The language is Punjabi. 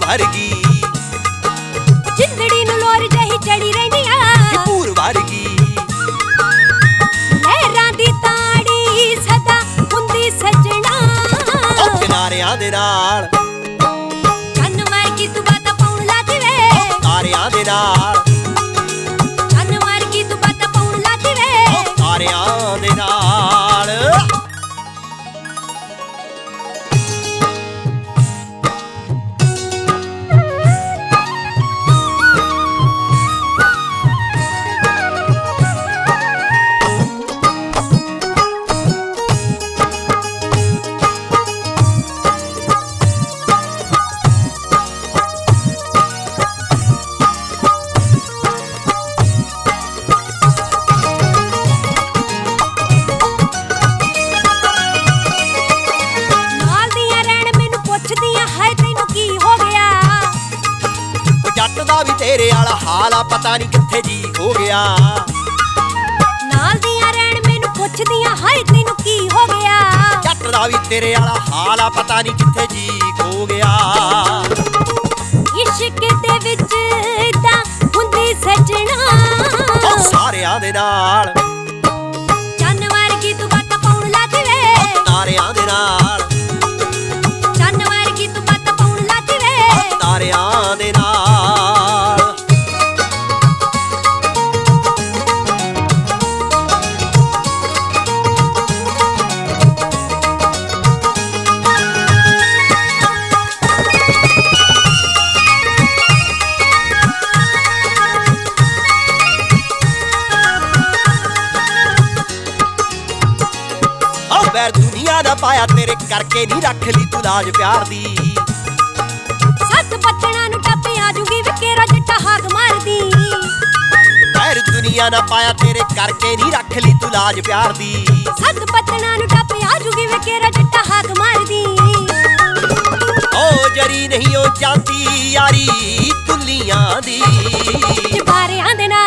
ਵਰਗੀ ਜਿੰਦੜੀ ਨੂੰ ਲੋਰ ਜਹੀ ਚੜੀ ਰਹਿੰਦੀ ਆ ਕਿ ਭੂਰ ਵਰਗੀ ਲਹਿਰਾਂ ਦੀ ਤਾੜੀ ਸਦਾ ਹੁੰਦੀ ਸਜਣਾ ਉਹ ਕਿਨਾਰਿਆਂ ਦੇ ਨਾਲ ਚੰਨ ਵਰਗੀ ਤੂੰ ਬਾਤਾਂ ਪਾਉਣ ਲੱਗ ਵੇ ਤਾਰਿਆਂ ਦੇ ਨਾਲ ਚੰਨ ਵਰਗੀ ਤੂੰ ਬਾਤਾਂ ਪਾਉਣ ਲੱਗ ਵੇ ਤਾਰਿਆਂ ਦੇ ਨਾਲ ਜੱਟ ਦਾ ਵੀ ਤੇਰੇ ਵਾਲਾ ਹਾਲ ਆ ਪਤਾ ਨਹੀਂ ਕਿੱਥੇ ਜੀ ਹੋ ਗਿਆ ਨਾਲ ਦੀਆਂ ਰਹਿਣ ਮੈਨੂੰ ਪੁੱਛਦੀਆਂ ਹਾਏ ਤੈਨੂੰ ਕੀ ਹੋ ਗਿਆ ਜੱਟ ਦਾ ਵੀ ਤੇਰੇ ਵਾਲਾ ਹਾਲ ਆ ਪਤਾ ਨਹੀਂ ਕਿੱਥੇ ਜੀ ਹੋ ਗਿਆ ਇਸ਼ਕ ਦੇ ਵਿੱਚ ਤਾਂ ਹੁੰਦੀ ਸਜਣਾ ਉਹ ਸਾਰਿਆਂ ਦੇ ਨਾਲ ਚੰਨ ਵਰਗੀ ਤੂੰ ਬਾਤਾਂ ਪਾਉਣ ਲੱਗ ਵੇ ਤਾਰਿਆਂ ਦੇ ਨਾਲ ਚੰਨ ਵਰਗੀ ਤੂੰ ਬਾਤਾਂ ਪਾਉਣ ਲੱਗ ਵੇ ਤਾਰਿਆਂ ਦੇ ਨਾਲ ਵੈਰ ਦੁਨੀਆ ਦਾ ਪਾਇਆ ਤੇਰੇ ਕਰਕੇ ਨਹੀਂ ਰੱਖ ਲਈ ਤੂੰ ਲਾਜ ਪਿਆਰ ਦੀ ਸੱਤ ਪੱਤਣਾ ਨੂੰ ਟੱਪ ਆਜੂਗੀ ਵਿਕੇਰਾ ਜੱਟਾ ਹਾਕ ਮਾਰਦੀ ਵੈਰ ਦੁਨੀਆ ਦਾ ਪਾਇਆ ਤੇਰੇ ਕਰਕੇ ਨਹੀਂ ਰੱਖ ਲਈ ਤੂੰ ਲਾਜ ਪਿਆਰ ਦੀ ਸੱਤ ਪੱਤਣਾ ਨੂੰ ਟੱਪ ਆਜੂਗੀ ਵਿਕੇਰਾ ਜੱਟਾ ਹਾਕ ਮਾਰਦੀ ਓ ਜਰੀ ਨਹੀਂ ਉਹ ਜਾਂਦੀ ਯਾਰੀ ਤੁੱਲੀਆਂ ਦੀ ਚਬਾਰਿਆਂ ਦੇ